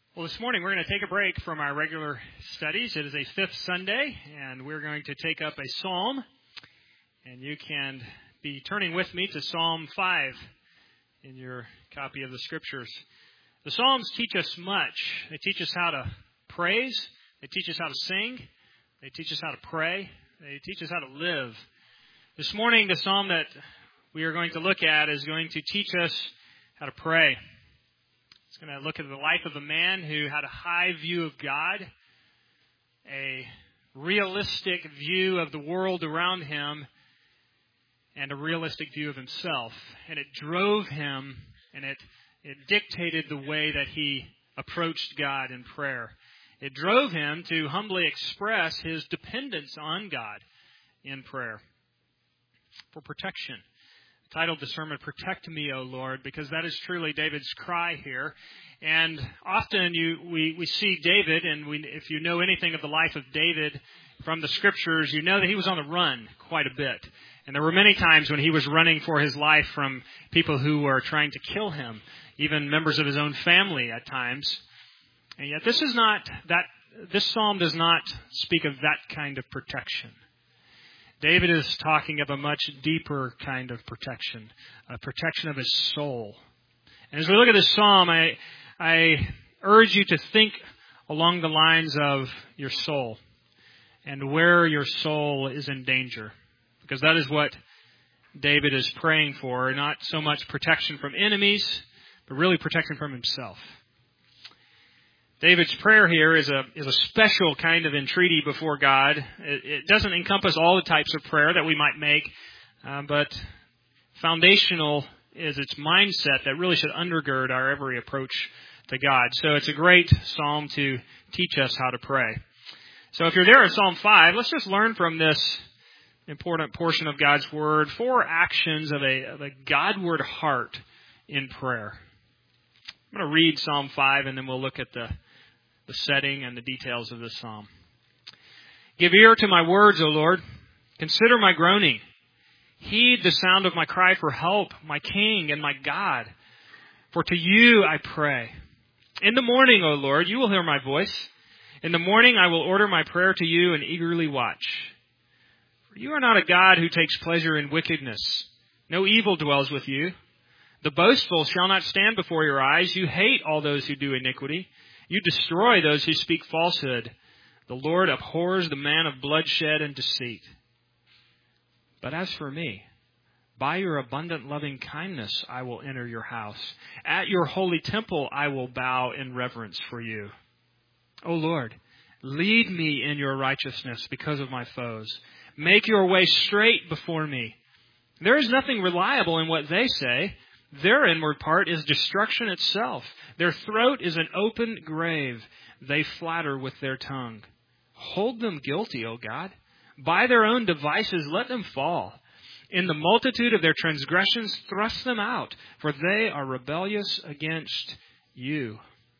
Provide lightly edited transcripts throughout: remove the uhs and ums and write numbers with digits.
Well, this morning we're going to take a break from our regular studies. It is a fifth Sunday, and we're going to take up a psalm. And you can be turning with me to Psalm 5 in your copy of the Scriptures. The Psalms teach us much. They teach us how to praise. They teach us how to sing. They teach us how to pray. They teach us how to live. This morning, the psalm that we are going to look at is going to teach us how to pray. It's going to look at the life of a man who had a high view of God, a realistic view of the world around him, and a realistic view of himself. And it drove him, and it dictated the way that he approached God in prayer. It drove him to humbly express his dependence on God in prayer for protection. Titled the sermon, "Protect Me, O Lord," because that is truly David's cry here. And often we see David, and if you know anything of the life of David from the Scriptures, you know that he was on the run quite a bit. And there were many times when he was running for his life from people who were trying to kill him, even members of his own family at times. And yet this psalm does not speak of that kind of protection. David is talking of a much deeper kind of protection, a protection of his soul. And as we look at this psalm, I urge you to think along the lines of your soul and where your soul is in danger. Because that is what David is praying for, not so much protection from enemies, but really protection from himself. David's prayer here is a special kind of entreaty before God. It doesn't encompass all the types of prayer that we might make, but foundational is its mindset that really should undergird our every approach to God. So it's a great psalm to teach us how to pray. So if you're there at Psalm 5, let's just learn from this important portion of God's Word 4 actions of a Godward heart in prayer. I'm going to read Psalm 5 and then we'll look at the setting and the details of this psalm. Give ear to my words, O Lord. Consider my groaning. Heed the sound of my cry for help, my King and my God. For to you I pray. In the morning, O Lord, you will hear my voice. In the morning I will order my prayer to you and eagerly watch. For you are not a God who takes pleasure in wickedness. No evil dwells with you. The boastful shall not stand before your eyes. You hate all those who do iniquity. You destroy those who speak falsehood. The Lord abhors the man of bloodshed and deceit. But as for me, by your abundant loving kindness I will enter your house. At your holy temple I will bow in reverence for you. O Lord, lead me in your righteousness because of my foes. Make your way straight before me. There is nothing reliable in what they say. Their inward part is destruction itself. Their throat is an open grave. They flatter with their tongue. Hold them guilty, O God. By their own devices, let them fall. In the multitude of their transgressions, thrust them out, for they are rebellious against you.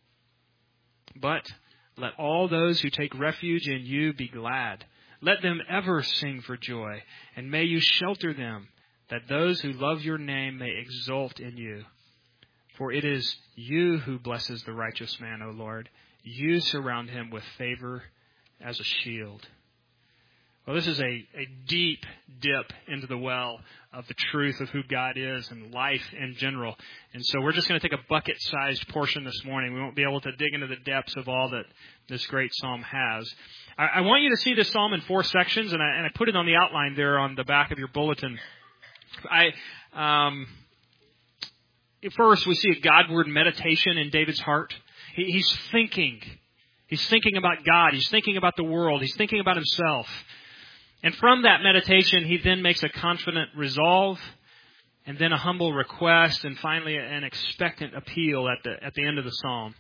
But let all those who take refuge in you be glad. Let them ever sing for joy, and may you shelter them, that those who love your name may exult in you. For it is you who blesses the righteous man, O Lord. You surround him with favor as a shield. Well, this is a deep dip into the well of the truth of who God is and life in general. And so we're just going to take a bucket-sized portion this morning. We won't be able to dig into the depths of all that this great psalm has. I want you to see this psalm in 4 sections, and I put it on the outline there on the back of your bulletin. First, we see a Godward meditation in David's heart. He's thinking. He's thinking about God. He's thinking about the world. He's thinking about himself. And from that meditation, he then makes a confident resolve, and then a humble request, and finally an expectant appeal at the end of the psalm.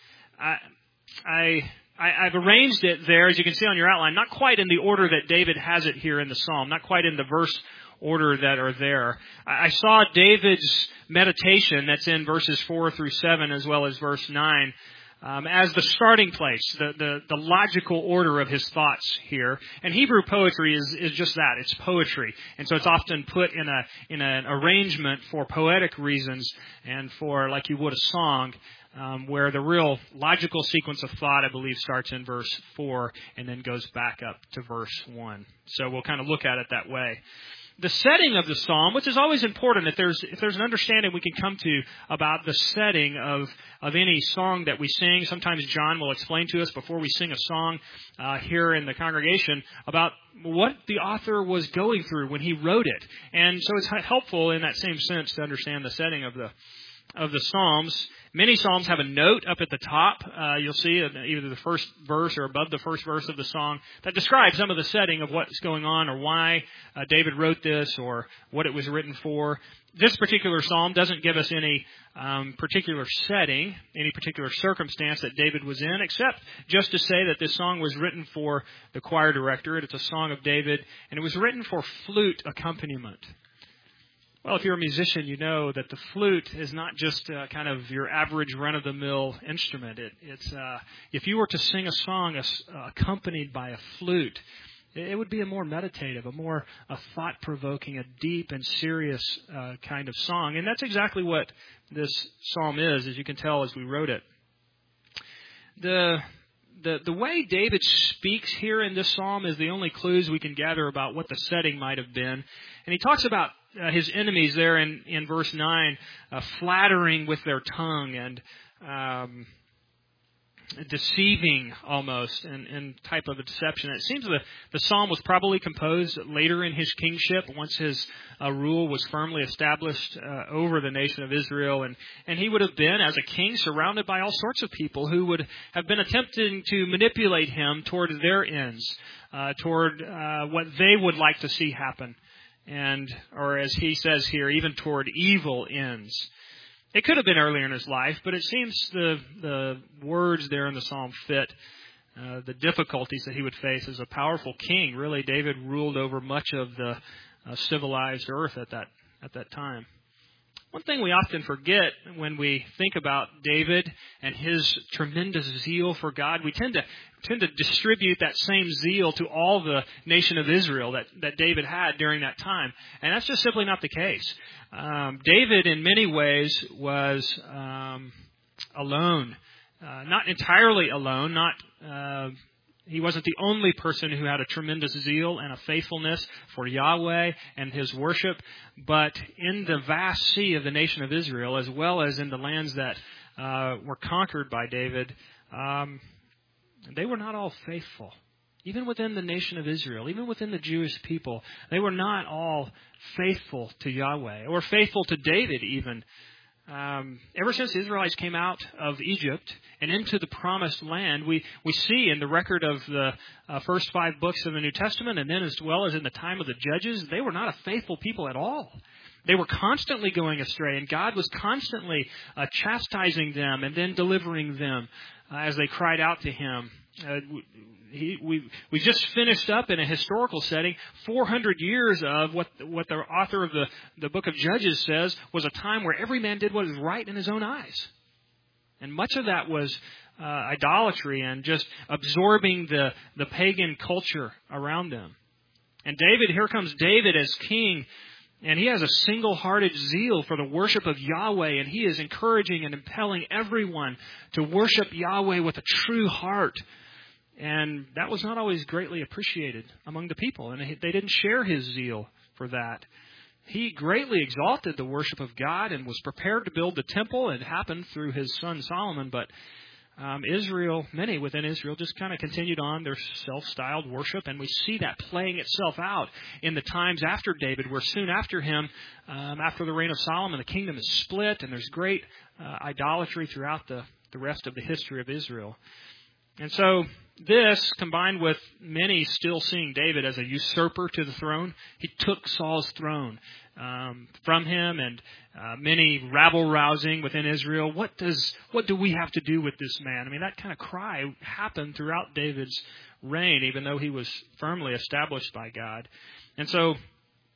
I've arranged it there, as you can see on your outline, not quite in the order that David has it here in the psalm, not quite in the verse order that are there. I saw David's meditation that's in verses 4 through 7 as well as verse 9 as the starting place, the logical order of his thoughts here. And Hebrew poetry is just that. It's poetry. And so it's often put in an arrangement for poetic reasons and for, like you would a song, where the real logical sequence of thought, I believe, starts in verse 4 and then goes back up to verse 1. So we'll kind of look at it that way. The setting of the psalm, which is always important, if there's an understanding we can come to about the setting of any song that we sing. Sometimes John will explain to us before we sing a song here in the congregation about what the author was going through when he wrote it. And so it's helpful in that same sense to understand the setting of the Psalms. Many Psalms have a note up at the top. You'll see either the first verse or above the first verse of the song that describes some of the setting of what's going on or why David wrote this or what it was written for. This particular Psalm doesn't give us any particular setting, any particular circumstance that David was in, except just to say that this song was written for the choir director. It's a song of David, and it was written for flute accompaniment. Well, if you're a musician, you know that the flute is not just kind of your average run-of-the-mill instrument. It's if you were to sing a song accompanied by a flute, it would be a more meditative, a thought-provoking, a deep and serious kind of song. And that's exactly what this psalm is, as you can tell as we wrote it. The way David speaks here in this psalm is the only clues we can gather about what the setting might have been. And he talks about his enemies there in verse 9, flattering with their tongue and deceiving almost, and type of a deception. It seems the psalm was probably composed later in his kingship, once his rule was firmly established over the nation of Israel. And he would have been, as a king, surrounded by all sorts of people who would have been attempting to manipulate him toward their ends, toward what they would like to see happen. Or as he says here, even toward evil ends. It could have been earlier in his life, but it seems the words there in the psalm fit the difficulties that he would face as a powerful king. Really, David ruled over much of the civilized earth at that time. One thing we often forget when we think about David and his tremendous zeal for God, we tend to distribute that same zeal to all the nation of Israel that David had during that time. And that's just simply not the case. David, in many ways, was alone. Not entirely alone, he wasn't the only person who had a tremendous zeal and a faithfulness for Yahweh and His worship, but in the vast sea of the nation of Israel, as well as in the lands that were conquered by David, they were not all faithful. Even within the nation of Israel, even within the Jewish people, they were not all faithful to Yahweh, or faithful to David even. Ever since the Israelites came out of Egypt and into the promised land, we see in the record of the first 5 books of the New Testament, and then as well as in the time of the Judges, they were not a faithful people at all. They were constantly going astray, and God was constantly chastising them and then delivering them as they cried out to Him. We just finished up in a historical setting 400 years of what the author of the book of Judges says was a time where every man did what was right in his own eyes. And much of that was idolatry and just absorbing the pagan culture around them. And here comes David as king, and he has a single-hearted zeal for the worship of Yahweh, and he is encouraging and impelling everyone to worship Yahweh with a true heart. And that was not always greatly appreciated among the people, and they didn't share his zeal for that. He greatly exalted the worship of God and was prepared to build the temple. It happened through his son Solomon, but many within Israel just kind of continued on their self-styled worship, and we see that playing itself out in the times after David, where soon after him, after the reign of Solomon, the kingdom is split, and there's great idolatry throughout the rest of the history of Israel. And so this, combined with many still seeing David as a usurper to the throne, he took Saul's throne from him, and many rabble-rousing within Israel. What do we have to do with this man? I mean, that kind of cry happened throughout David's reign, even though he was firmly established by God. And so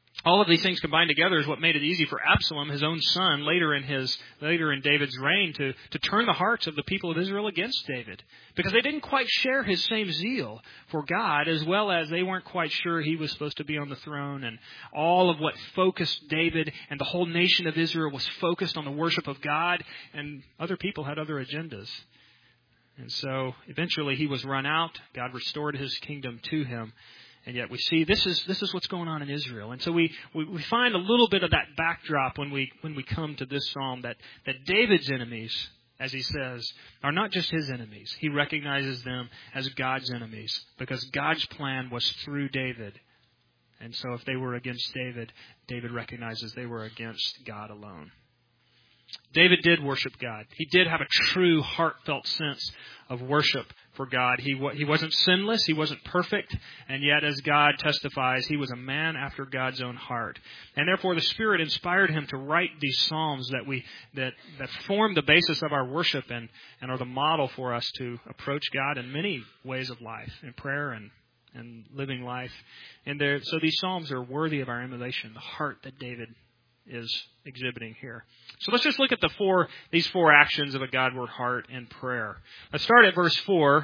All of these things combined together is what made it easy for Absalom, his own son, later in David's reign, to turn the hearts of the people of Israel against David. Because they didn't quite share his same zeal for God, as well as they weren't quite sure he was supposed to be on the throne. And all of what focused David and the whole nation of Israel was focused on the worship of God, and other people had other agendas. And so eventually he was run out. God restored his kingdom to him. And yet we see this is what's going on in Israel. And so we find a little bit of that backdrop when we come to this psalm, that David's enemies, as he says, are not just his enemies. He recognizes them as God's enemies because God's plan was through David. And so if they were against David, David recognizes they were against God alone. David did worship God. He did have a true heartfelt sense of worship for God. He wasn't sinless. He wasn't perfect. And yet, as God testifies, he was a man after God's own heart. And therefore, the Spirit inspired him to write these psalms that form the basis of our worship and are the model for us to approach God in many ways of life, in prayer and living life. And so these psalms are worthy of our emulation, the heart that David is exhibiting here. So let's just look at these four actions of a Godward heart in prayer. Let's start at verse 4.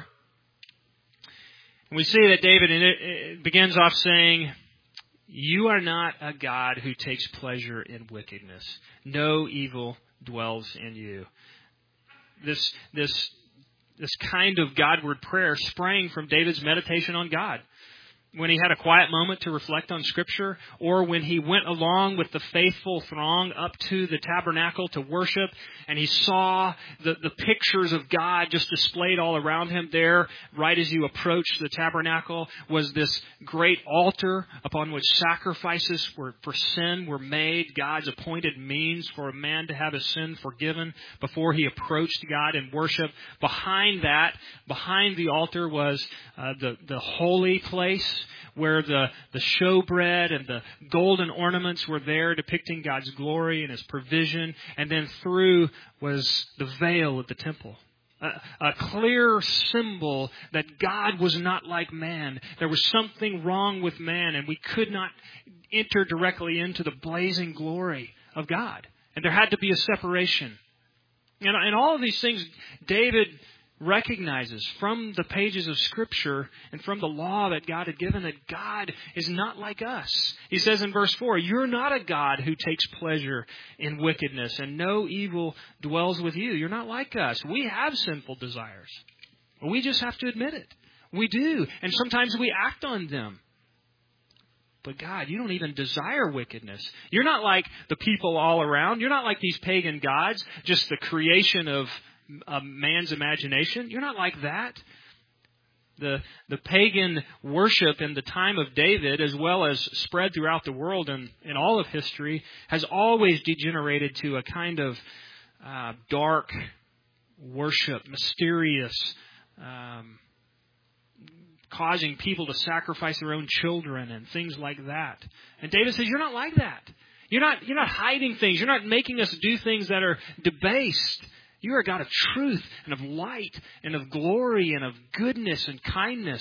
We see that David begins off saying, "You are not a God who takes pleasure in wickedness. No evil dwells in you." This kind of Godward prayer sprang from David's meditation on God. When he had a quiet moment to reflect on Scripture, or when he went along with the faithful throng up to the tabernacle to worship, and he saw the pictures of God just displayed all around him there, right as you approach the tabernacle, was this great altar upon which sacrifices for sin were made, God's appointed means for a man to have his sin forgiven before he approached God in worship. Behind the altar was the holy place, where the showbread and the golden ornaments were there depicting God's glory and His provision. And then through was the veil of the temple. A clear symbol that God was not like man. There was something wrong with man, and we could not enter directly into the blazing glory of God. And there had to be a separation. And all of these things David recognizes from the pages of Scripture and from the law that God had given, that God is not like us. He says in verse 4, "You're not a God who takes pleasure in wickedness, and no evil dwells with you." You're not like us. We have sinful desires. We just have to admit it. We do. And sometimes we act on them. But God, you don't even desire wickedness. You're not like the people all around. You're not like these pagan gods, just the creation of man's imagination. You're not like that. The pagan worship in the time of David, as well as spread throughout the world and in all of history, has always degenerated to a kind of dark worship, mysterious, causing people to sacrifice their own children and things like that. And David says, you're not like that. You're not hiding things. You're not making us do things that are debased. You are a God of truth and of light and of glory and of goodness and kindness,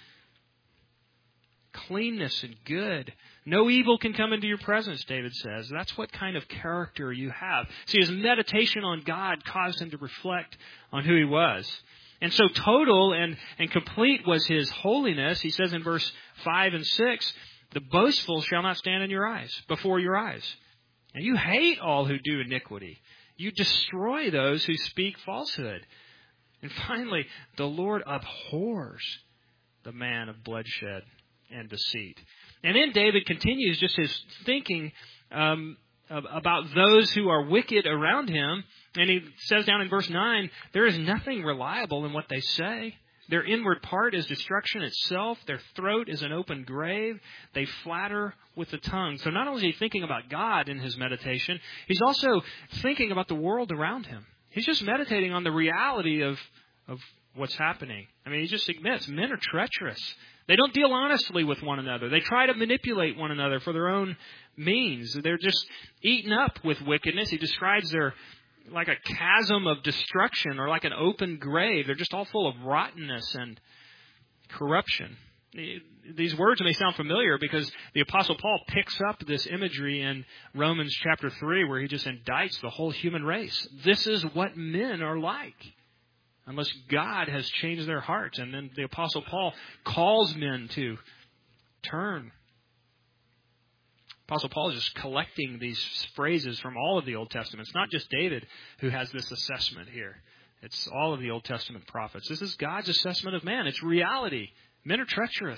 cleanness and good. No evil can come into your presence, David says. That's what kind of character you have. See, his meditation on God caused him to reflect on who he was. And so total and complete was his holiness. He says in verse 5 and 6, "The boastful shall not stand in your eyes, before your eyes. And you hate all who do iniquity. You destroy those who speak falsehood." And finally, "The Lord abhors the man of bloodshed and deceit." And then David continues just his thinking about those who are wicked around him. And he says down in verse 9, "There is nothing reliable in what they say. Their inward part is destruction itself. Their throat is an open grave. They flatter with the tongue." So not only is he thinking about God in his meditation, he's also thinking about the world around him. He's just meditating on the reality of what's happening. I mean, he just admits men are treacherous. They don't deal honestly with one another. They try to manipulate one another for their own means. They're just eaten up with wickedness. He describes their like a chasm of destruction or like an open grave. They're just all full of rottenness and corruption. These words may sound familiar because the Apostle Paul picks up this imagery in Romans chapter 3 where he just indicts the whole human race. This is what men are like, unless God has changed their hearts. And then the Apostle Paul calls men to turn. Apostle Paul is just collecting these phrases from all of the Old Testament. It's not just David who has this assessment here. It's all of the Old Testament prophets. This is God's assessment of man. It's reality. Men are treacherous.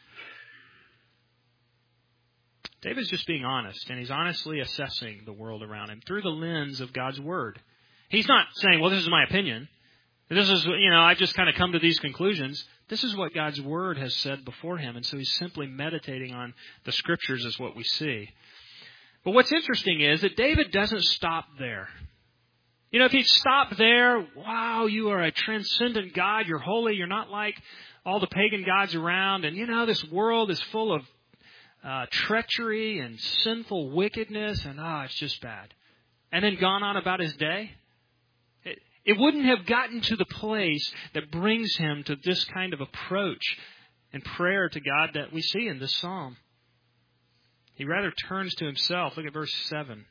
David's just being honest, and he's honestly assessing the world around him through the lens of God's Word. He's not saying, well, this is my opinion. This is, I've just kind of come to these conclusions. This is what God's Word has said before him, and so he's simply meditating on the Scriptures is what we see. But what's interesting is that David doesn't stop there. If he'd stopped there, wow, you are a transcendent God, you're holy, you're not like all the pagan gods around, and this world is full of treachery and sinful wickedness, and it's just bad. And then gone on about his day. It wouldn't have gotten to the place that brings him to this kind of approach and prayer to God that we see in this psalm. He rather turns to himself. Look at verse 7.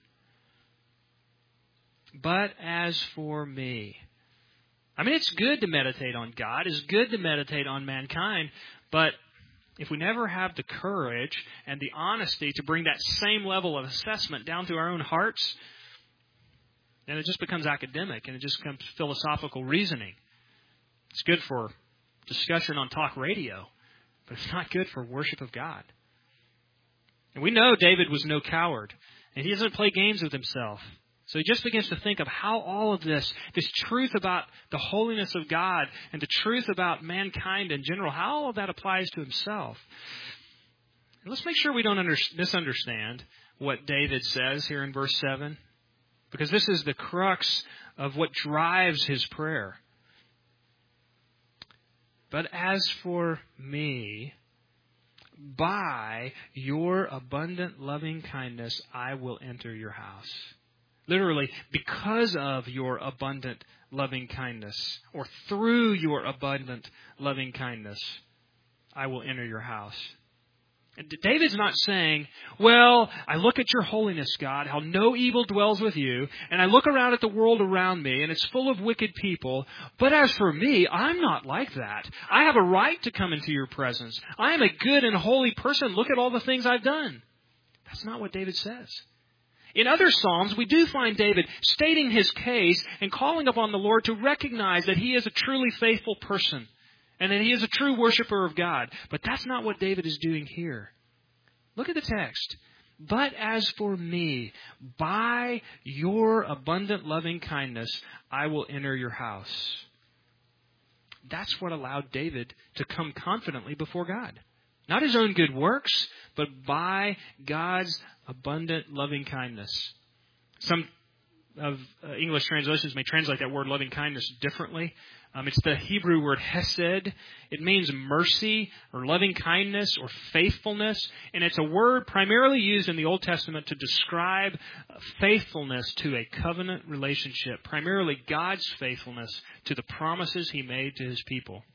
But as for me. It's good to meditate on God. It's good to meditate on mankind. But if we never have the courage and the honesty to bring that same level of assessment down to our own hearts, then it just becomes academic and it just becomes philosophical reasoning. It's good for discussion on talk radio, but it's not good for worship of God. And we know David was no coward, and he doesn't play games with himself. So he just begins to think of how all of this truth about the holiness of God and the truth about mankind in general, how all of that applies to himself. And let's make sure we don't misunderstand what David says here in verse 7, because this is the crux of what drives his prayer. But as for me, by your abundant loving kindness, I will enter your house. Literally, because of your abundant loving kindness, or through your abundant loving kindness, I will enter your house. And David's not saying, well, I look at your holiness, God, how no evil dwells with you, and I look around at the world around me, and it's full of wicked people, but as for me, I'm not like that. I have a right to come into your presence. I am a good and holy person. Look at all the things I've done. That's not what David says. In other Psalms, we do find David stating his case and calling upon the Lord to recognize that he is a truly faithful person and that he is a true worshiper of God. But that's not what David is doing here. Look at the text. But as for me, by your abundant loving kindness, I will enter your house. That's what allowed David to come confidently before God. Not his own good works, but by God's abundant loving kindness. Some of English translations may translate that word loving kindness differently. It's the Hebrew word hesed. It means mercy or loving kindness or faithfulness. And it's a word primarily used in the Old Testament to describe faithfulness to a covenant relationship, primarily God's faithfulness to the promises he made to his people.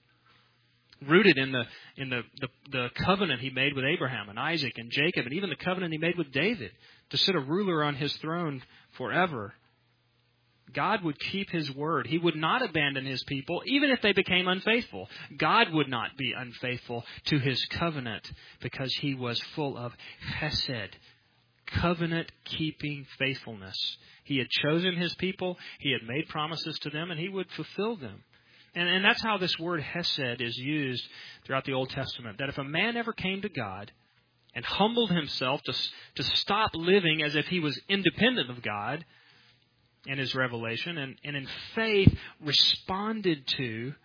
Rooted in the covenant he made with Abraham and Isaac and Jacob, and even the covenant he made with David to sit a ruler on his throne forever. God would keep his word. He would not abandon his people, even if they became unfaithful. God would not be unfaithful to his covenant because he was full of hesed, covenant-keeping faithfulness. He had chosen his people, he had made promises to them, and he would fulfill them. And that's how this word hesed is used throughout the Old Testament. That if a man ever came to God and humbled himself to stop living as if he was independent of God and his revelation, and in faith responded to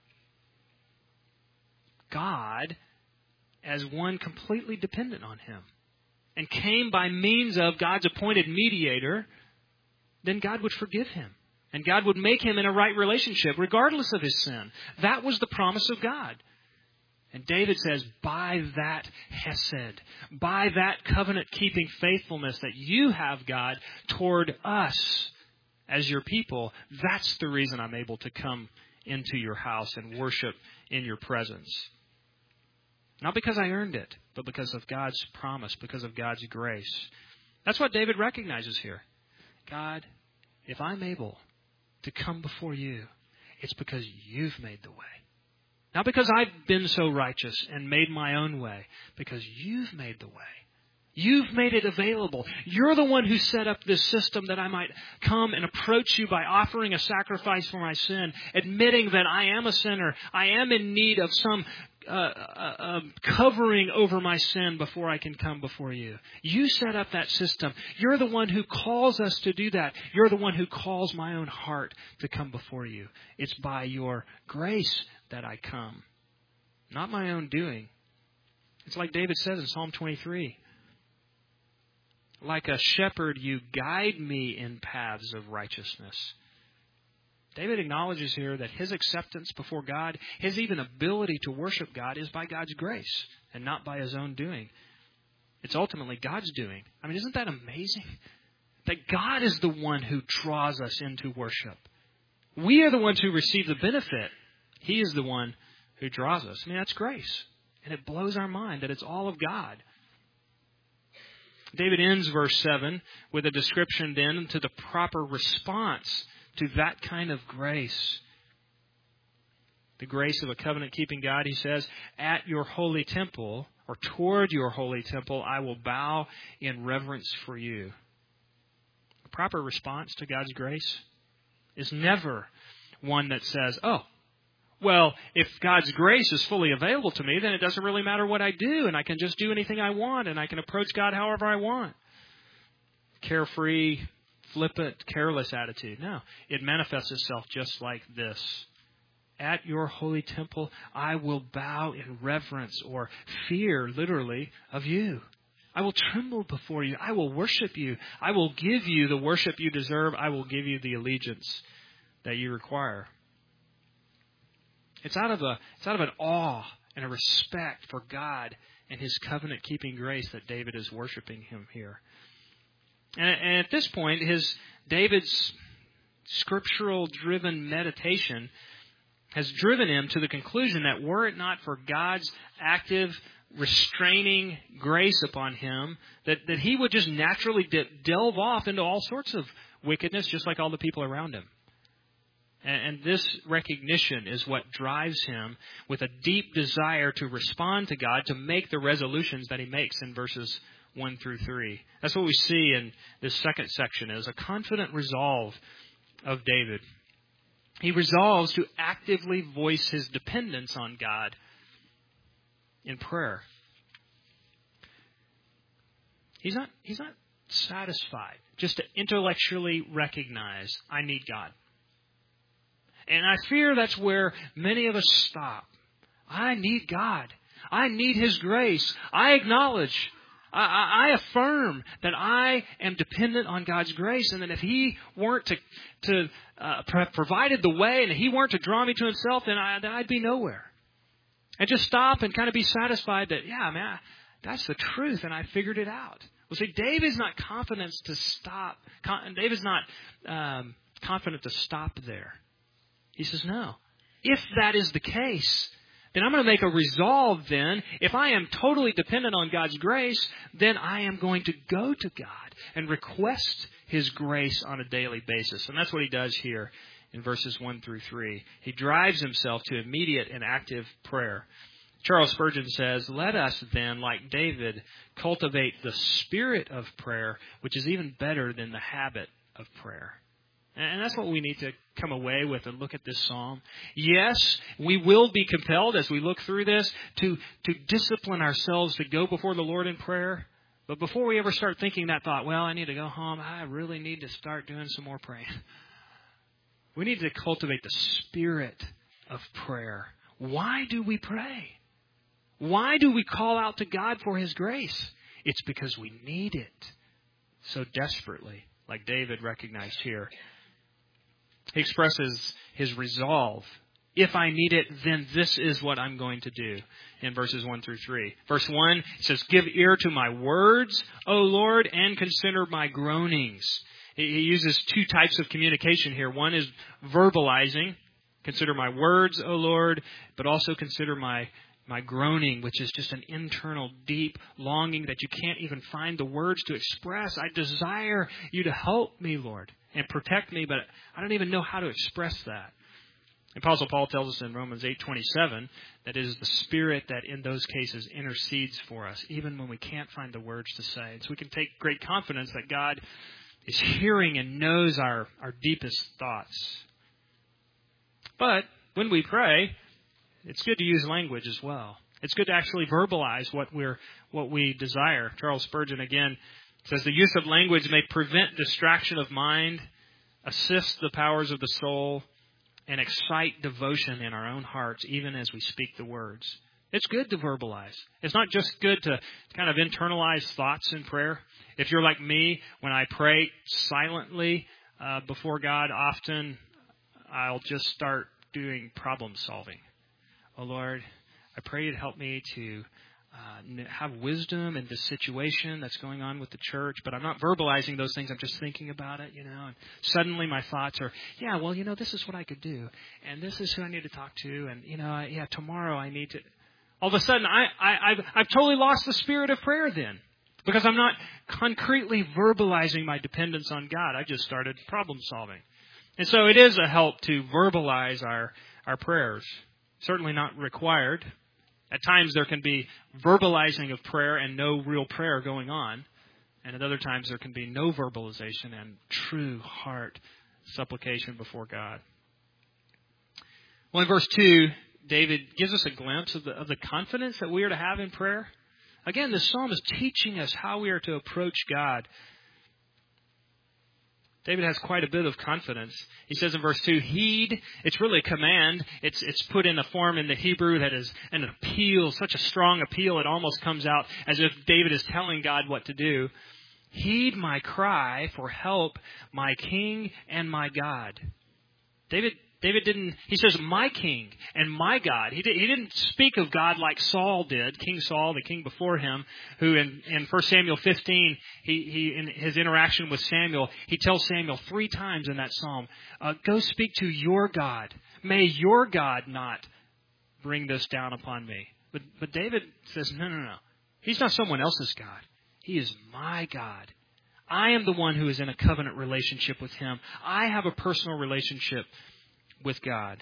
God as one completely dependent on him, and came by means of God's appointed mediator, then God would forgive him. And God would make him in a right relationship, regardless of his sin. That was the promise of God. And David says, by that hesed, by that covenant-keeping faithfulness that you have, God, toward us as your people, that's the reason I'm able to come into your house and worship in your presence. Not because I earned it, but because of God's promise, because of God's grace. That's what David recognizes here. God, if I'm able to come before you, it's because you've made the way. Not because I've been so righteous and made my own way, because you've made the way. You've made it available. You're the one who set up this system that I might come and approach you by offering a sacrifice for my sin, admitting that I am a sinner. I am in need of some covering over my sin before I can come before you. You set up that system. You're the one who calls us to do that. You're the one who calls my own heart to come before you. It's by your grace that I come, not my own doing. It's like David says in Psalm 23. Like a shepherd, you guide me in paths of righteousness. David acknowledges here that his acceptance before God, his even ability to worship God, is by God's grace and not by his own doing. It's ultimately God's doing. I mean, isn't that amazing? That God is the one who draws us into worship. We are the ones who receive the benefit. He is the one who draws us. I mean, that's grace. And it blows our mind that it's all of God. David ends verse 7 with a description then to the proper response to that kind of grace. The grace of a covenant-keeping God, he says, at your holy temple, or toward your holy temple, I will bow in reverence for you. A proper response to God's grace is never one that says, oh, well, if God's grace is fully available to me, then it doesn't really matter what I do, and I can just do anything I want, and I can approach God however I want. Carefree, flippant, careless attitude. No, it manifests itself just like this. At your holy temple, I will bow in reverence or fear, literally, of you. I will tremble before you. I will worship you. I will give you the worship you deserve. I will give you the allegiance that you require. It's out of an awe and a respect for God and His covenant-keeping grace that David is worshiping Him here. And at this point, David's scriptural-driven meditation has driven him to the conclusion that were it not for God's active, restraining grace upon him, that he would just naturally delve off into all sorts of wickedness, just like all the people around him. And this recognition is what drives him with a deep desire to respond to God, to make the resolutions that he makes in verses 1 through 3. That's what we see in this second section, is a confident resolve of David. He resolves to actively voice his dependence on God in prayer. He's not satisfied just to intellectually recognize, I need God. And I fear that's where many of us stop. I need God. I need His grace. I acknowledge, I affirm that I am dependent on God's grace, and that if He weren't to provided the way, and He weren't to draw me to Himself, then I'd be nowhere. And just stop and kind of be satisfied that, that's the truth, and I figured it out. Well, see, David's not confident to stop. David's not confident to stop there. He says, no. If that is the case, then I'm going to make a resolve then. If I am totally dependent on God's grace, then I am going to go to God and request His grace on a daily basis. And that's what he does here in verses 1 through 3. He drives himself to immediate and active prayer. Charles Spurgeon says, let us then, like David, cultivate the spirit of prayer, which is even better than the habit of prayer. And that's what we need to come away with and look at this psalm. Yes, we will be compelled as we look through this to discipline ourselves to go before the Lord in prayer. But before we ever start thinking that thought, well, I need to go home, I really need to start doing some more praying. We need to cultivate the spirit of prayer. Why do we pray? Why do we call out to God for His grace? It's because we need it so desperately, like David recognized here. He expresses his resolve. If I need it, then this is what I'm going to do in verses 1 through 3. Verse 1 says, give ear to my words, O Lord, and consider my groanings. He uses two types of communication here. One is verbalizing, consider my words, O Lord, but also consider my My groaning, which is just an internal, deep longing that you can't even find the words to express. I desire you to help me, Lord, and protect me, but I don't even know how to express that. Apostle Paul tells us in Romans 8:27 that it is the Spirit that in those cases intercedes for us, even when we can't find the words to say. And so we can take great confidence that God is hearing and knows our deepest thoughts. But when we pray, it's good to use language as well. It's good to actually verbalize what we desire. Charles Spurgeon again says the use of language may prevent distraction of mind, assist the powers of the soul, and excite devotion in our own hearts, even as we speak the words. It's good to verbalize. It's not just good to kind of internalize thoughts in prayer. If you're like me, when I pray silently before God, often I'll just start doing problem solving. Oh, Lord, I pray you'd help me to have wisdom in this situation that's going on with the church, but I'm not verbalizing those things. I'm just thinking about it, and suddenly my thoughts are, this is what I could do, and this is who I need to talk to, and, tomorrow I need to... All of a sudden, I've totally lost the spirit of prayer then, because I'm not concretely verbalizing my dependence on God. I just started problem solving. And so it is a help to verbalize our prayers. Certainly not required. At times there can be verbalizing of prayer and no real prayer going on. And at other times there can be no verbalization and true heart supplication before God. Well, in verse 2, David gives us a glimpse of the confidence that we are to have in prayer. Again, this psalm is teaching us how we are to approach God. David has quite a bit of confidence. He says in verse 2, heed. It's really a command. It's put in a form in the Hebrew that is an appeal, such a strong appeal, it almost comes out as if David is telling God what to do. Heed my cry for help, my King and my God. David didn't, he says, my King and my God. He didn't speak of God like Saul did, King Saul, the king before him, who in 1 Samuel 15, he in his interaction with Samuel, he tells Samuel 3 times in that psalm, go speak to your God. May your God not bring this down upon me. But David says, no. He's not someone else's God. He is my God. I am the one who is in a covenant relationship with him. I have a personal relationship with God.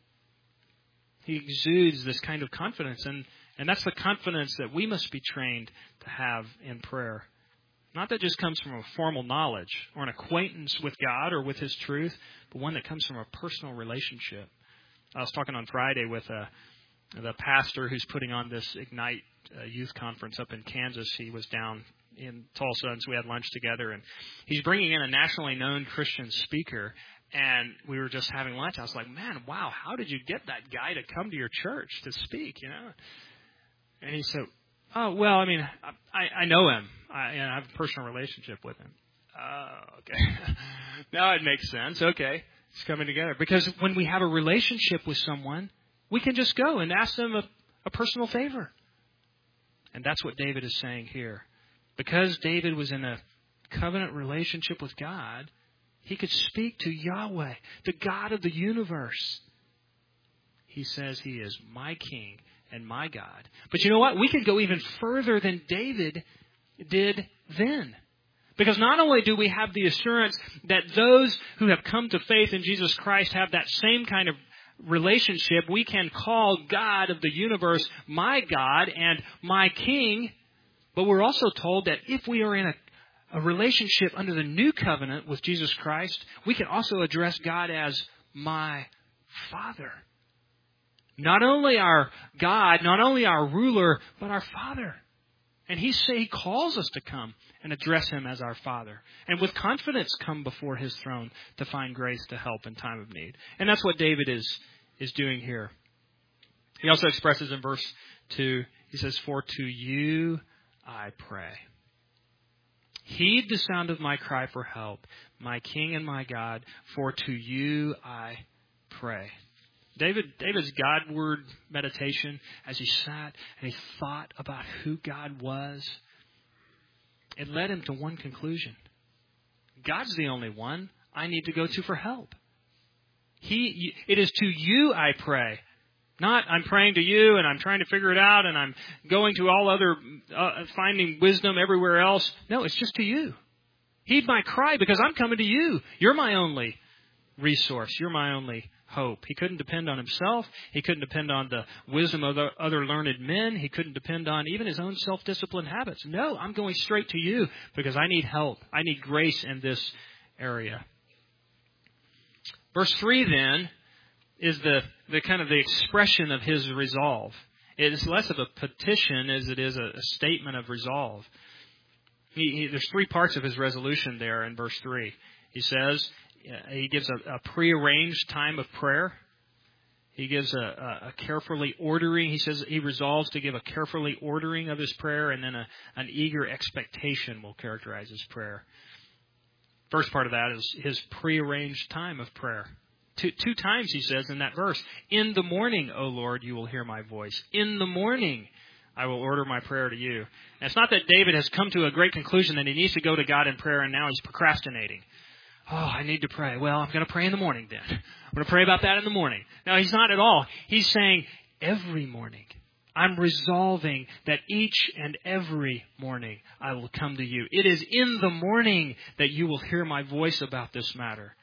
He exudes this kind of confidence, and that's the confidence that we must be trained to have in prayer. Not that just comes from a formal knowledge or an acquaintance with God or with His truth, but one that comes from a personal relationship. I was talking on Friday with the pastor who's putting on this Ignite youth conference up in Kansas. He was down in Tulsa, and so we had lunch together, and he's bringing in a nationally known Christian speaker. And we were just having lunch. I was like, man, wow, how did you get that guy to come to your church to speak, And he said, oh, well, I mean, I know him. I have a personal relationship with him. Okay. Now it makes sense. Okay. It's coming together. Because when we have a relationship with someone, we can just go and ask them a personal favor. And that's what David is saying here. Because David was in a covenant relationship with God, he could speak to Yahweh, the God of the universe. He says he is my King and my God. But you know what? We can go even further than David did then. Because not only do we have the assurance that those who have come to faith in Jesus Christ have that same kind of relationship, we can call God of the universe my God and my King. But we're also told that if we are in a relationship under the new covenant with Jesus Christ, we can also address God as my Father. Not only our God, not only our ruler, but our Father. And He calls us to come and address Him as our Father. And with confidence come before His throne to find grace to help in time of need. And that's what David is doing here. He also expresses in verse 2, he says, for to you I pray. Heed the sound of my cry for help, my King and my God, for to you I pray. David's Godward meditation, as he sat and he thought about who God was, it led him to one conclusion. God's the only one I need to go to for help. It is to you I pray. Not, I'm praying to you and I'm trying to figure it out and I'm going to all other, finding wisdom everywhere else. No, it's just to you. Heed my cry because I'm coming to you. You're my only resource. You're my only hope. He couldn't depend on himself. He couldn't depend on the wisdom of other learned men. He couldn't depend on even his own self-disciplined habits. No, I'm going straight to you because I need help. I need grace in this area. Verse 3 then is the kind of the expression of his resolve. It is less of a petition as it is a statement of resolve. There's three parts of his resolution there in verse 3. He says, he gives a prearranged time of prayer. He gives a carefully ordering. He says he resolves to give a carefully ordering of his prayer, and then an eager expectation will characterize his prayer. First part of that is his prearranged time of prayer. Two times he says in that verse, in the morning, O Lord, you will hear my voice. In the morning, I will order my prayer to you. And it's not that David has come to a great conclusion that he needs to go to God in prayer and now he's procrastinating. Oh, I need to pray. Well, I'm going to pray in the morning then. I'm going to pray about that in the morning. No, he's not at all. He's saying every morning. I'm resolving that each and every morning I will come to you. It is in the morning that you will hear my voice about this matter.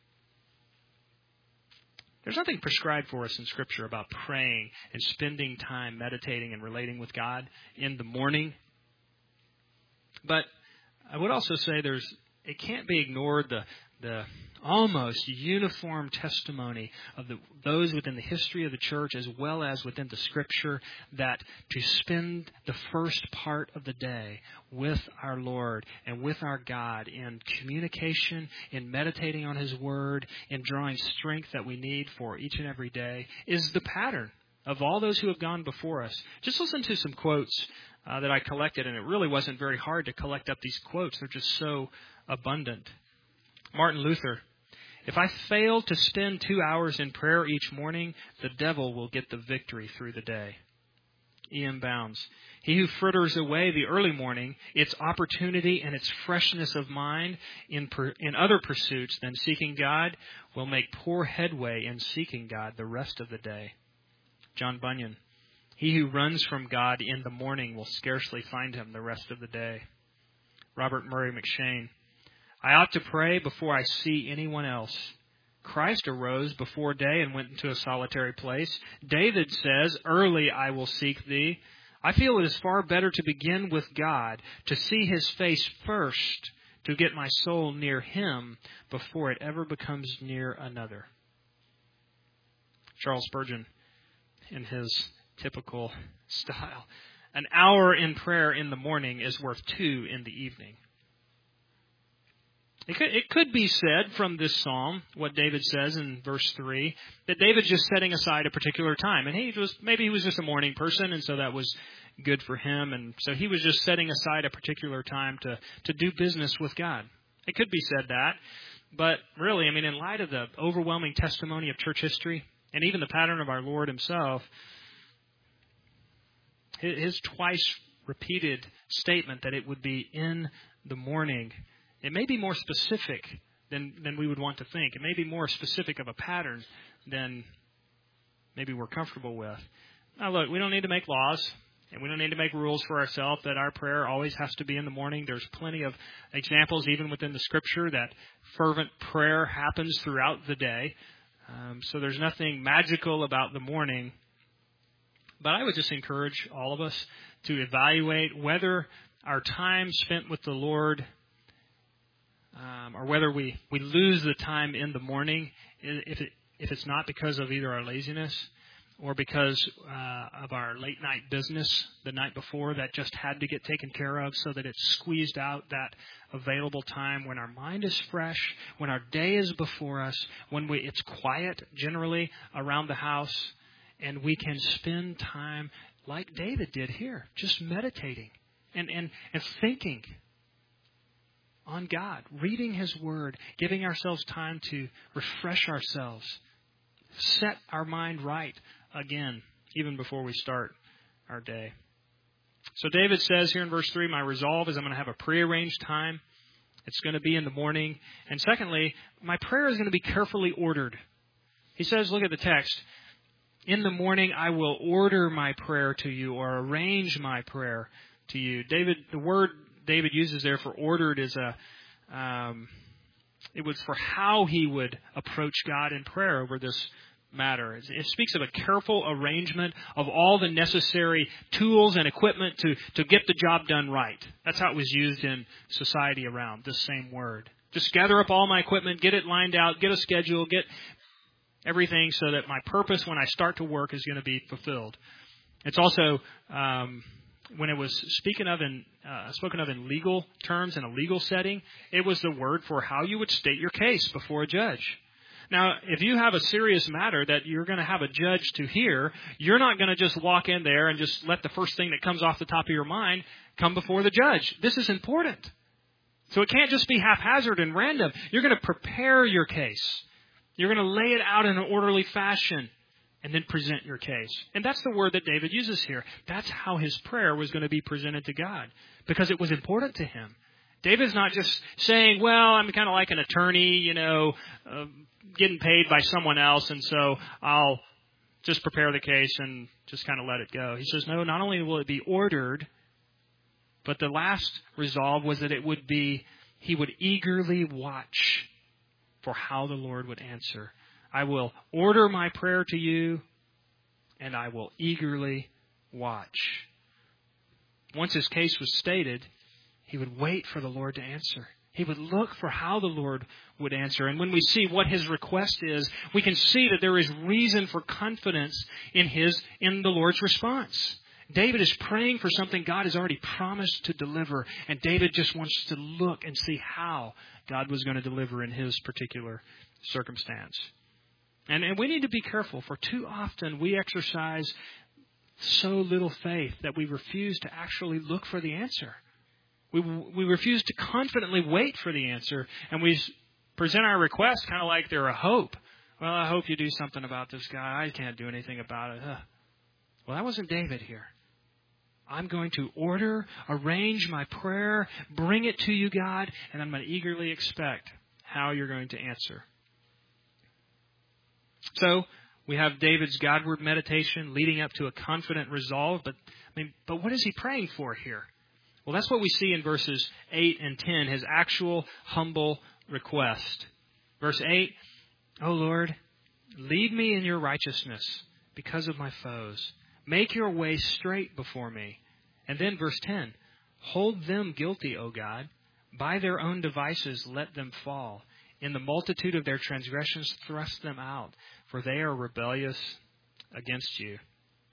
There's nothing prescribed for us in Scripture about praying and spending time meditating and relating with God in the morning. But I would also say it can't be ignored the almost uniform testimony of those within the history of the church as well as within the Scripture that to spend the first part of the day with our Lord and with our God in communication, in meditating on His Word, in drawing strength that we need for each and every day is the pattern of all those who have gone before us. Just listen to some quotes that I collected, and it really wasn't very hard to collect up these quotes. They're just so abundant. Martin Luther, if I fail to spend 2 hours in prayer each morning, the devil will get the victory through the day. E.M. Bounds, he who fritters away the early morning, its opportunity and its freshness of mind in other pursuits than seeking God, will make poor headway in seeking God the rest of the day. John Bunyan, he who runs from God in the morning will scarcely find Him the rest of the day. Robert Murray McShane, I ought to pray before I see anyone else. Christ arose before day and went into a solitary place. David says, early I will seek thee. I feel it is far better to begin with God, to see His face first, to get my soul near Him before it ever becomes near another. Charles Spurgeon, in his typical style, an hour in prayer in the morning is worth 2 in the evening. It could be said from this psalm, what David says in verse 3, that David's just setting aside a particular time. And maybe he was just a morning person, and so that was good for him. And so he was just setting aside a particular time to do business with God. It could be said that. But really, in light of the overwhelming testimony of church history, and even the pattern of our Lord Himself, His twice repeated statement that it would be in the morning, it may be more specific than we would want to think. It may be more specific of a pattern than maybe we're comfortable with. Now look, we don't need to make laws, and we don't need to make rules for ourselves that our prayer always has to be in the morning. There's plenty of examples, even within the Scripture, that fervent prayer happens throughout the day. So there's nothing magical about the morning. But I would just encourage all of us to evaluate whether our time spent with the Lord or whether we lose the time in the morning, if it's not because of either our laziness or because of our late night business the night before that just had to get taken care of, so that it squeezed out that available time when our mind is fresh, when our day is before us, when it's quiet generally around the house, and we can spend time like David did here, just meditating and thinking on God, reading His Word, giving ourselves time to refresh ourselves, set our mind right again, even before we start our day. So David says here in verse 3, my resolve is I'm going to have a prearranged time. It's going to be in the morning. And secondly, my prayer is going to be carefully ordered. He says, look at the text, In the morning I will order my prayer to you, or arrange my prayer to you. The word David uses there for ordered is it was for how he would approach God in prayer over this matter. It speaks of a careful arrangement of all the necessary tools and equipment to get the job done right. That's how it was used in society around, this same word. Just gather up all my equipment, get it lined out, get a schedule, get everything so that my purpose when I start to work is going to be fulfilled. It's also, when it was spoken of in legal terms, in a legal setting, it was the word for how you would state your case before a judge. Now, if you have a serious matter that you're going to have a judge to hear, you're not going to just walk in there and just let the first thing that comes off the top of your mind come before the judge. This is important. So it can't just be haphazard and random. You're going to prepare your case. You're going to lay it out in an orderly fashion and then present your case. And that's the word that David uses here. That's how his prayer was going to be presented to God, because it was important to him. David's not just saying, well, I'm kind of like an attorney, getting paid by someone else, and so I'll just prepare the case and just kind of let it go. He says, no, not only will it be ordered, but the last resolve was that he would eagerly watch for how the Lord would answer. I will order my prayer to you, and I will eagerly watch. Once his case was stated, he would wait for the Lord to answer. He would look for how the Lord would answer. And when we see what his request is, we can see that there is reason for confidence in the Lord's response. David is praying for something God has already promised to deliver, and David just wants to look and see how God was going to deliver in his particular circumstance. And we need to be careful, for too often we exercise so little faith that we refuse to actually look for the answer. We refuse to confidently wait for the answer, and we present our request kind of like they're a hope. Well, I hope you do something about this guy. I can't do anything about it. Well, that wasn't David here. I'm going to arrange my prayer, bring it to you, God, and I'm going to eagerly expect how you're going to answer. So we have David's Godward meditation leading up to a confident resolve. But what is he praying for here? Well, that's what we see in verses 8 and 10, his actual humble request. Verse 8, O Lord, lead me in your righteousness because of my foes. Make your way straight before me. And then verse 10, hold them guilty, O God. By their own devices let them fall. In the multitude of their transgressions thrust them out, for they are rebellious against you.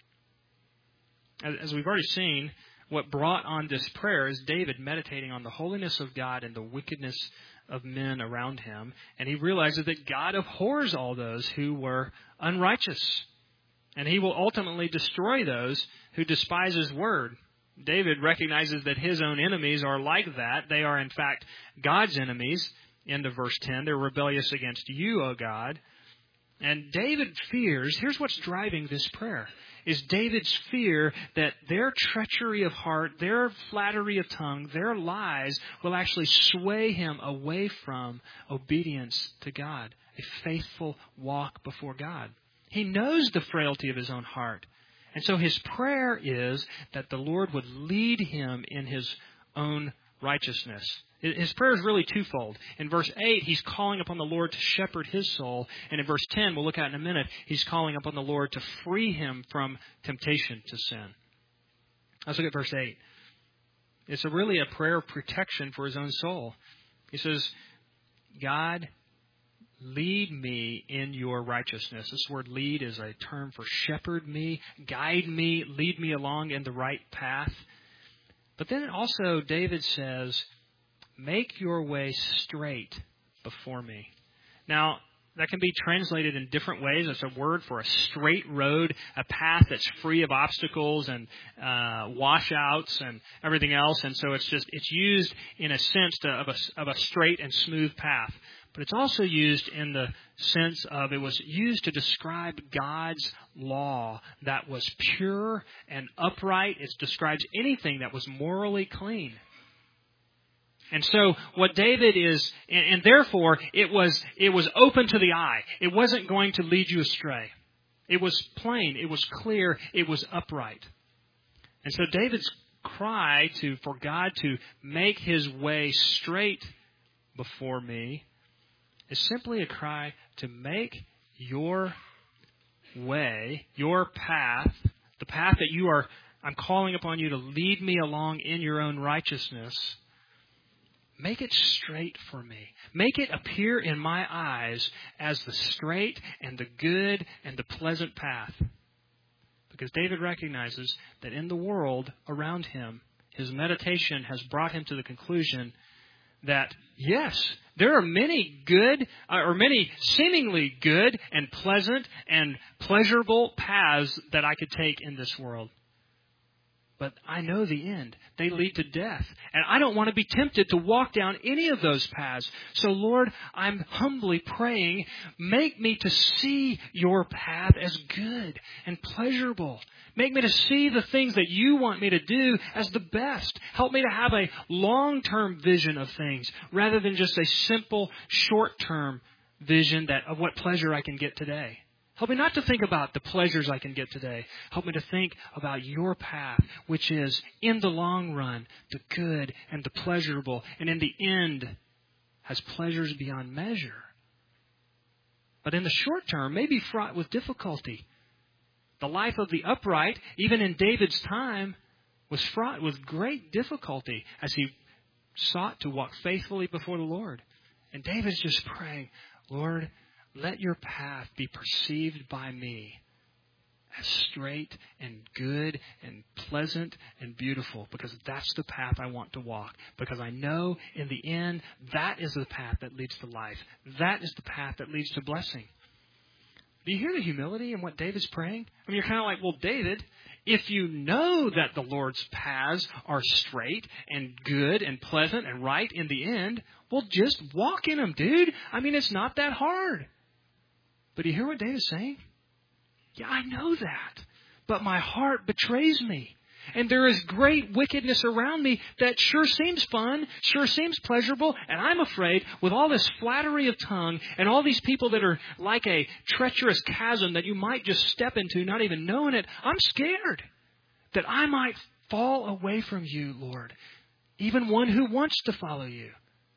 As we've already seen, what brought on this prayer is David meditating on the holiness of God and the wickedness of men around him. And he realizes that God abhors all those who were unrighteous. And he will ultimately destroy those who despise his word. David recognizes that his own enemies are like that. They are, in fact, God's enemies. End of verse 10. They're rebellious against you, O God. And David fears, here's what's driving this prayer, is David's fear that their treachery of heart, their flattery of tongue, their lies will actually sway him away from obedience to God, a faithful walk before God. He knows the frailty of his own heart. And so his prayer is that the Lord would lead him in his own righteousness. His prayer is really twofold. In verse 8, he's calling upon the Lord to shepherd his soul. And in verse 10, we'll look at in a minute, he's calling upon the Lord to free him from temptation to sin. Let's look at verse 8. It's really a prayer of protection for his own soul. He says, God, lead me in your righteousness. This word lead is a term for shepherd me, guide me, lead me along in the right path. But then also David says, make your way straight before me. Now, that can be translated in different ways. It's a word for a straight road, a path that's free of obstacles and washouts and everything else. And so it's used in a sense of a straight and smooth path. But it's also used in the sense of it was used to describe God's law that was pure and upright. It describes anything that was morally clean. And so what David is, and therefore it was open to the eye. It wasn't going to lead you astray. It was plain. It was clear. It was upright. And so David's cry for God to make his way straight before me is simply a cry to make your way, your path, the path that I'm calling upon you to lead me along in your own righteousness, make it straight for me. Make it appear in my eyes as the straight and the good and the pleasant path. Because David recognizes that in the world around him, his meditation has brought him to the conclusion that, yes, there are many many seemingly good and pleasant and pleasurable paths that I could take in this world. But I know the end. They lead to death. And I don't want to be tempted to walk down any of those paths. So, Lord, I'm humbly praying, make me to see your path as good and pleasurable. Make me to see the things that you want me to do as the best. Help me to have a long-term vision of things rather than just a simple, short-term vision of what pleasure I can get today. Help me not to think about the pleasures I can get today. Help me to think about your path, which is, in the long run, the good and the pleasurable, and in the end, has pleasures beyond measure. But in the short term, may be fraught with difficulty. The life of the upright, even in David's time, was fraught with great difficulty as he sought to walk faithfully before the Lord. And David's just praying, Lord, let your path be perceived by me as straight and good and pleasant and beautiful, because that's the path I want to walk. Because I know in the end, that is the path that leads to life. That is the path that leads to blessing. Do you hear the humility in what David's praying? I mean, you're kind of like, well, David, if you know that the Lord's paths are straight and good and pleasant and right in the end, well, just walk in them, dude. I mean, it's not that hard. But do you hear what David's saying? Yeah, I know that. But my heart betrays me. And there is great wickedness around me that sure seems fun, sure seems pleasurable. And I'm afraid with all this flattery of tongue and all these people that are like a treacherous chasm that you might just step into not even knowing it, I'm scared that I might fall away from you, Lord. Even one who wants to follow you.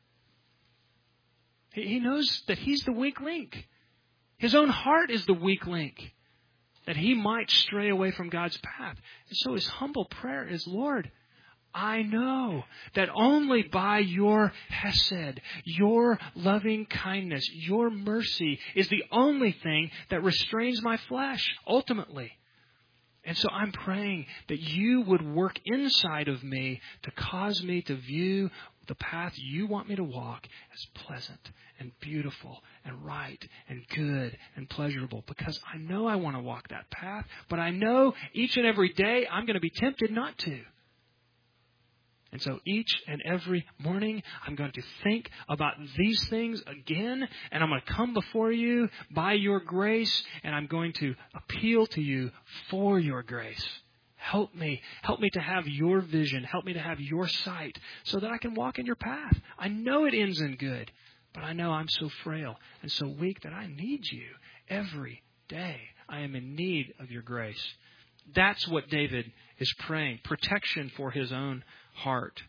He knows that he's the weak link. His own heart is the weak link, that he might stray away from God's path. And so his humble prayer is, Lord, I know that only by your hesed, your loving kindness, your mercy is the only thing that restrains my flesh, ultimately. And so I'm praying that you would work inside of me to cause me to view the path you want me to walk as pleasant and beautiful and right and good and pleasurable, because I know I want to walk that path, but I know each and every day I'm going to be tempted not to. And so each and every morning I'm going to think about these things again, and I'm going to come before you by your grace, and I'm going to appeal to you for your grace. Help me to have your vision. Help me to have your sight so that I can walk in your path. I know it ends in good, but I know I'm so frail and so weak that I need you every day. I am in need of your grace. That's what David is praying, protection for his own heart.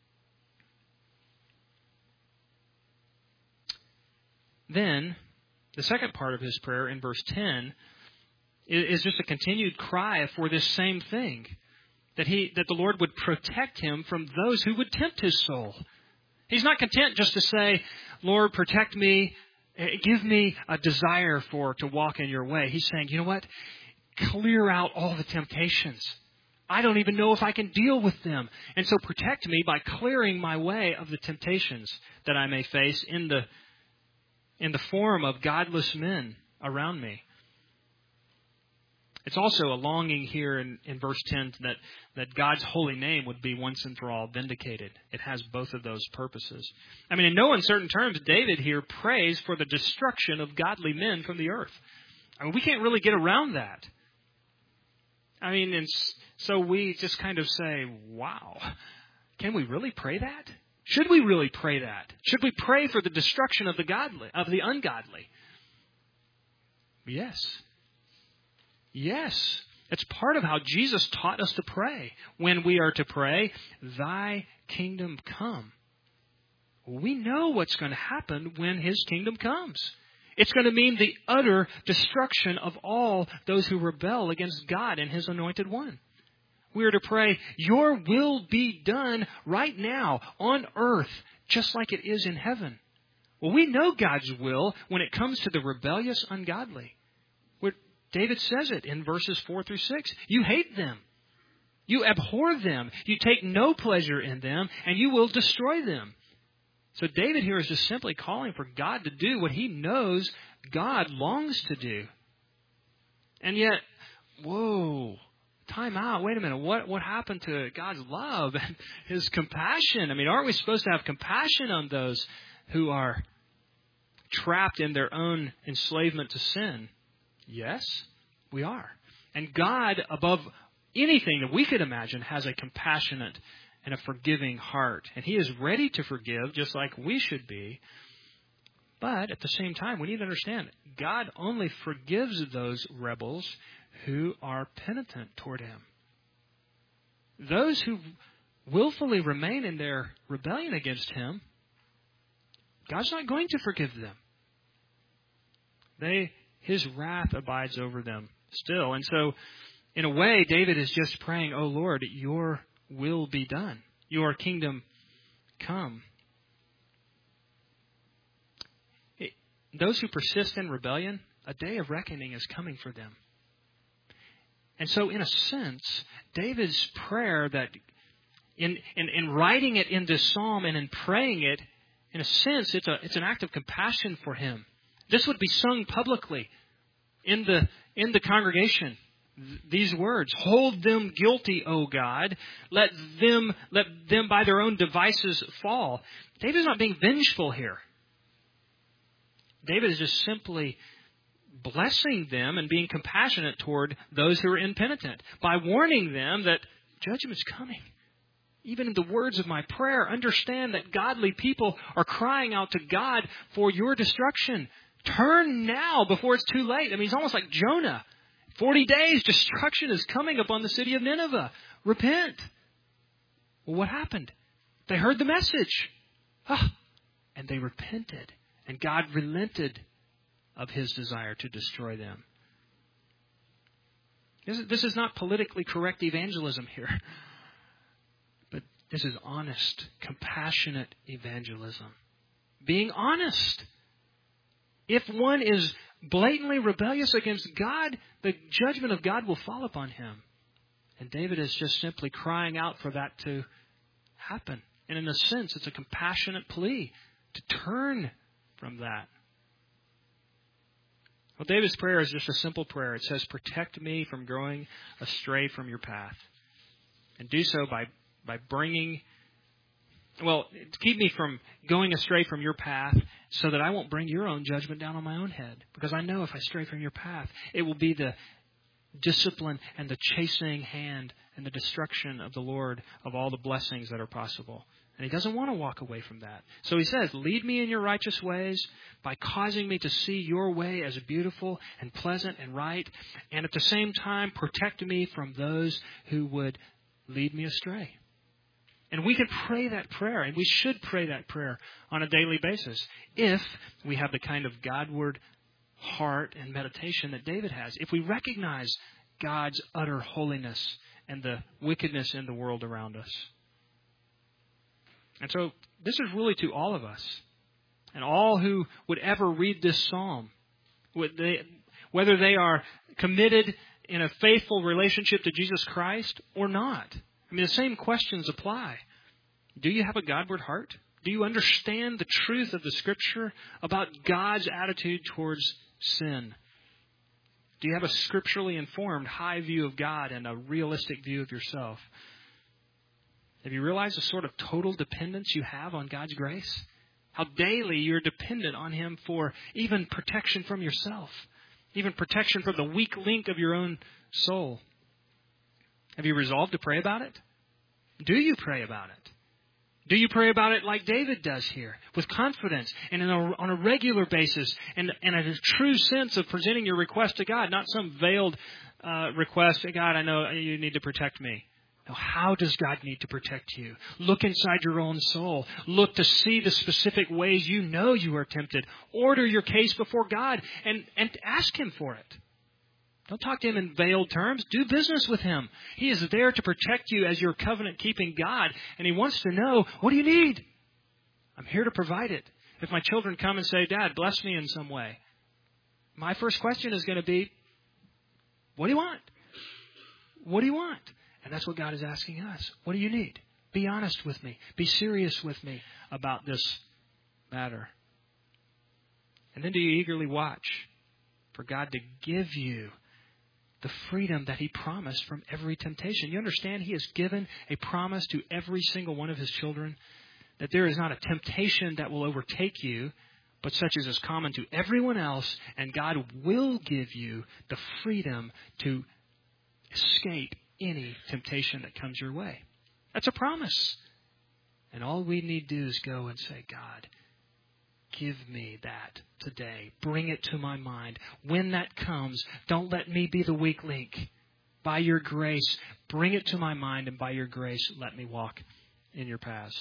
Then, the second part of his prayer in verse 10 is just a continued cry for this same thing, that the Lord would protect him from those who would tempt his soul. He's not content just to say, Lord, protect me, give me a desire to walk in your way. He's saying, you know what? Clear out all the temptations. I don't even know if I can deal with them. And so protect me by clearing my way of the temptations that I may face in the form of godless men around me. It's also a longing here in verse 10 that God's holy name would be once and for all vindicated. It has both of those purposes. I mean, in no uncertain terms, David here prays for the destruction of godly men from the earth. I mean, we can't really get around that. I mean, and so we just kind of say, wow, can we really pray that? Should we really pray that? Should we pray for the destruction of the ungodly? Yes. Yes. It's part of how Jesus taught us to pray. When we are to pray, Thy kingdom come. We know what's going to happen when His kingdom comes. It's going to mean the utter destruction of all those who rebel against God and His anointed one. We are to pray, Your will be done right now on earth, just like it is in heaven. Well, we know God's will when it comes to the rebellious ungodly. David says it in verses 4 through 6. You hate them. You abhor them. You take no pleasure in them, and you will destroy them. So David here is just simply calling for God to do what he knows God longs to do. And yet, whoa, time out. Wait a minute. What happened to God's love and His compassion? I mean, aren't we supposed to have compassion on those who are trapped in their own enslavement to sin? Yes, we are. And God, above anything that we could imagine, has a compassionate and a forgiving heart. And He is ready to forgive, just like we should be. But at the same time, we need to understand, God only forgives those rebels who are penitent toward Him. Those who willfully remain in their rebellion against Him, God's not going to forgive them. His wrath abides over them still. And so, in a way, David is just praying, Oh Lord, Your will be done. Your kingdom come. Those who persist in rebellion, a day of reckoning is coming for them. And so, in a sense, David's prayer that in writing it in this psalm and in praying it, in a sense, it's an act of compassion for him. This would be sung publicly in the congregation. These words, hold them guilty, O God. Let them by their own devices fall. David's not being vengeful here. David is just simply blessing them and being compassionate toward those who are impenitent by warning them that judgment's coming. Even in the words of my prayer, understand that godly people are crying out to God for your destruction. Turn now before it's too late. I mean, it's almost like Jonah. 40 days, destruction is coming upon the city of Nineveh. Repent. Well, what happened? They heard the message. And they repented. And God relented of His desire to destroy them. This is not politically correct evangelism here. But this is honest, compassionate evangelism. Being honest. If one is blatantly rebellious against God, the judgment of God will fall upon him. And David is just simply crying out for that to happen. And in a sense, it's a compassionate plea to turn from that. Well, David's prayer is just a simple prayer. It says, protect me from going astray from your path. And do so by bringing... Well, keep me from going astray from your path so that I won't bring your own judgment down on my own head. Because I know if I stray from your path, it will be the discipline and the chastening hand and the destruction of the Lord of all the blessings that are possible. And He doesn't want to walk away from that. So He says, lead me in your righteous ways by causing me to see your way as beautiful and pleasant and right. And at the same time, protect me from those who would lead me astray. And we can pray that prayer, and we should pray that prayer on a daily basis if we have the kind of Godward heart and meditation that David has. If we recognize God's utter holiness and the wickedness in the world around us. And so this is really to all of us and all who would ever read this psalm, whether they are committed in a faithful relationship to Jesus Christ or not. I mean, the same questions apply. Do you have a Godward heart? Do you understand the truth of the Scripture about God's attitude towards sin? Do you have a scripturally informed high view of God and a realistic view of yourself? Have you realized the sort of total dependence you have on God's grace? How daily you're dependent on Him for even protection from yourself, even protection from the weak link of your own soul. Have you resolved to pray about it? Do you pray about it? Do you pray about it like David does here, with confidence and on a regular basis and a true sense of presenting your request to God, not some veiled request, God, I know you need to protect me. Now, how does God need to protect you? Look inside your own soul. Look to see the specific ways you know you are tempted. Order your case before God and ask Him for it. Don't talk to Him in veiled terms. Do business with Him. He is there to protect you as your covenant-keeping God, and He wants to know, what do you need? I'm here to provide it. If my children come and say, Dad, bless me in some way, my first question is going to be, what do you want? What do you want? And that's what God is asking us. What do you need? Be honest with me. Be serious with me about this matter. And then do you eagerly watch for God to give you the freedom that He promised from every temptation? You understand He has given a promise to every single one of His children that there is not a temptation that will overtake you, but such as is common to everyone else, and God will give you the freedom to escape any temptation that comes your way. That's a promise. And all we need to do is go and say, God, give me that today. Bring it to my mind. When that comes, don't let me be the weak link. By your grace, bring it to my mind, and by your grace, let me walk in your paths.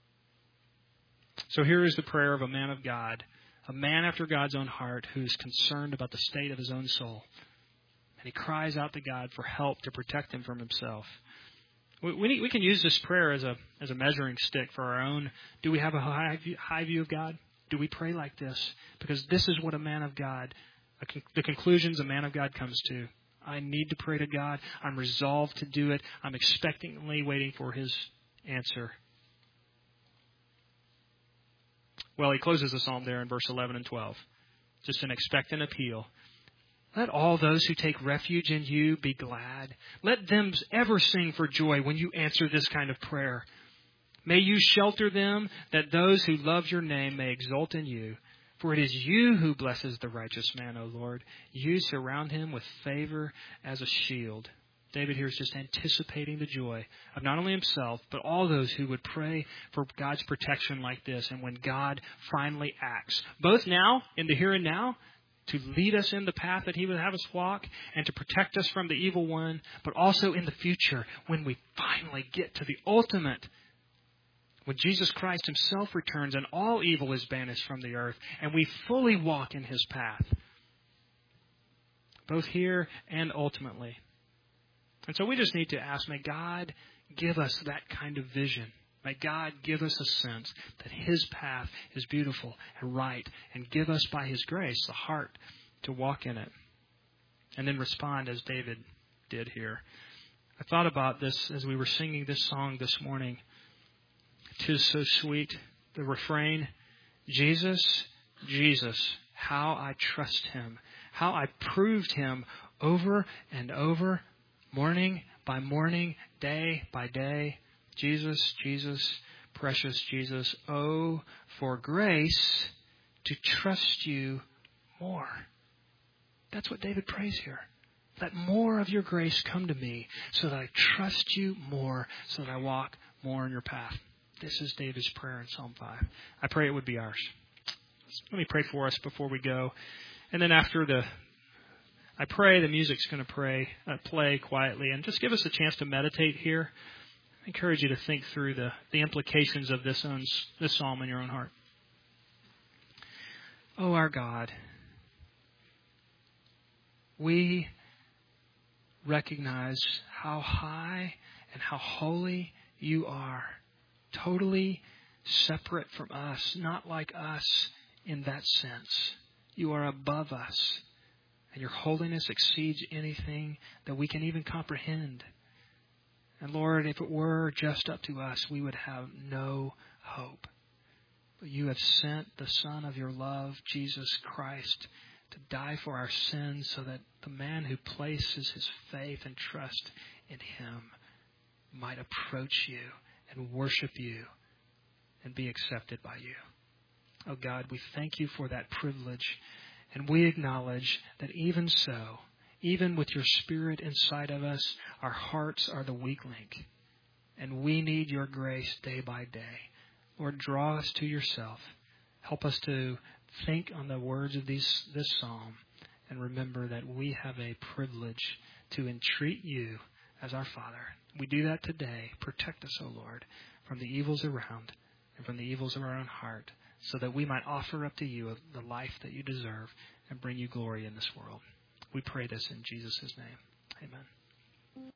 So here is the prayer of a man of God, a man after God's own heart who is concerned about the state of his own soul. And he cries out to God for help to protect him from himself. We can use this prayer as a measuring stick for our own. Do we have a high view of God? Do we pray like this? Because this is what a man of God, the conclusions a man of God comes to. I need to pray to God. I'm resolved to do it. I'm expectantly waiting for His answer. Well, he closes the psalm there in verse 11 and 12. Just an expectant appeal. Let all those who take refuge in you be glad. Let them ever sing for joy when you answer this kind of prayer. May you shelter them, that those who love your name may exult in you. For it is you who blesses the righteous man, O Lord. You surround him with favor as a shield. David here is just anticipating the joy of not only himself, but all those who would pray for God's protection like this. And when God finally acts, both now, in the here and now, to lead us in the path that He would have us walk and to protect us from the evil one, but also in the future when we finally get to the ultimate, when Jesus Christ Himself returns and all evil is banished from the earth and we fully walk in His path, both here and ultimately. And so we just need to ask, may God give us that kind of vision. May God give us a sense that His path is beautiful and right, and give us by His grace the heart to walk in it. And then respond as David did here. I thought about this as we were singing this song this morning. 'Tis so sweet, the refrain, Jesus, Jesus, how I trust Him, how I proved Him over and over, morning by morning, day by day. Jesus, Jesus, precious Jesus, oh, for grace to trust you more. That's what David prays here. Let more of your grace come to me so that I trust you more, so that I walk more in your path. This is David's prayer in Psalm 5. I pray it would be ours. Let me pray for us before we go. And then after I pray, the music's going to play quietly and just give us a chance to meditate here. I encourage you to think through the implications of this psalm in your own heart. Oh, our God, we recognize how high and how holy you are, totally separate from us, not like us in that sense. You are above us, and your holiness exceeds anything that we can even comprehend. And Lord, if it were just up to us, we would have no hope. But you have sent the Son of your love, Jesus Christ, to die for our sins so that the man who places his faith and trust in Him might approach you and worship you and be accepted by you. Oh God, we thank you for that privilege, and we acknowledge that even so, even with your Spirit inside of us, our hearts are the weak link. And we need your grace day by day. Lord, draw us to yourself. Help us to think on the words of this psalm and remember that we have a privilege to entreat you as our Father. We do that today. Protect us, O Lord, from the evils around and from the evils of our own heart, so that we might offer up to you the life that you deserve and bring you glory in this world. We pray this in Jesus' name. Amen.